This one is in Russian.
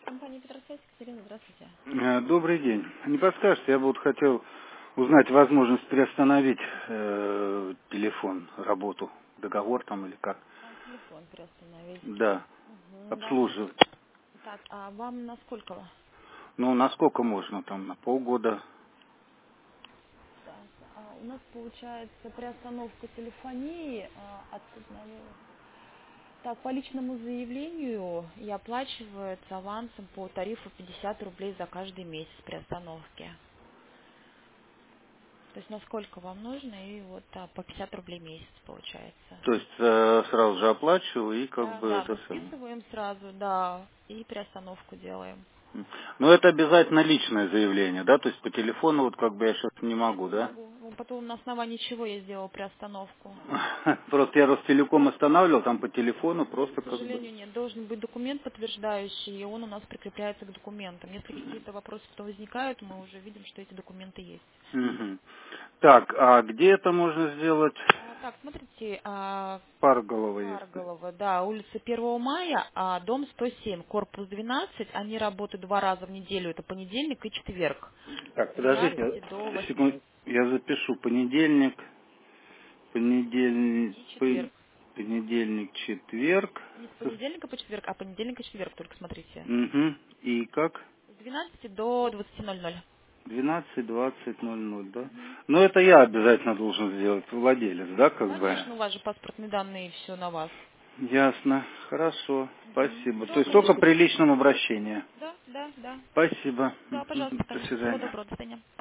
Компания Петросвязь, Екатерина, здравствуйте. Добрый день. Не подскажете, я бы вот хотел узнать возможность приостановить телефон, работу, договор там или как. Телефон приостановить. Да, Давайте. обслуживать. Так, а вам на сколько? Ну, насколько можно там, на полгода? Так, у нас получается приостановка телефонии Так, по личному заявлению и оплачивается авансом по тарифу 50 рублей за каждый месяц приостановки. То есть насколько вам нужно, и вот по 50 рублей в месяц получается. То есть сразу же оплачиваю и как Да, бы да, это мы самое. списываем сразу, да, и приостановку делаем. Но это обязательно личное заявление, да? То есть по телефону вот как бы я сейчас не Нет, могу, не да? могу. Ну, потом на основании чего я сделала приостановку. Просто я Ростелеком останавливал, там по телефону просто К как бы. сожалению, нет. Должен быть документ подтверждающий, и он у нас прикрепляется к документам. Если какие-то вопросы потом возникают, мы уже видим, что эти документы есть. Мгм. Так, а где это можно сделать? Так, смотрите, Пара голова есть. Карголово, да, улица 1 мая, дом 107, корпус 12. Они работают 2 раза в неделю, это понедельник и четверг, Так, с подождите, 12 до 8. секунд, я запишу. Понедельник, И четверг. понедельник, четверг. Не с понедельника по четверг, а понедельник и четверг, только смотрите. Угу. И как? С 12 до 20:00. 12:20:00, да? Но это я обязательно должен сделать, владелец, да, как бы? Конечно, у вас же паспортные данные и все на вас. Ясно. Хорошо. Спасибо. То есть только Добрый. при личном обращении. Да, да, да. Спасибо. Да, Мгм. пожалуйста, До конечно. Всего свидания. доброго. До свидания.